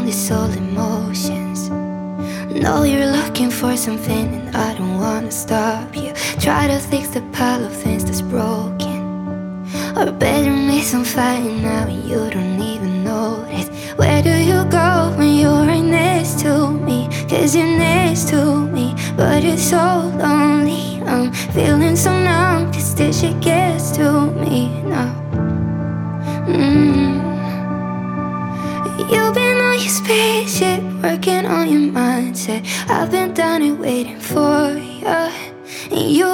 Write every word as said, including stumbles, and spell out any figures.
these old emotions. Know you're looking for something and I don't wanna stop you. Try to fix the pile of things that's broken, or better make some fire now and you don't even notice. Where do you go when you're right next to me? Cause you're next to me, but you're so lonely. I'm feeling so numb, cause this shit gets to me now. mm. You've been on your spaceship, working on your mindset. I've been down here waiting for you, and you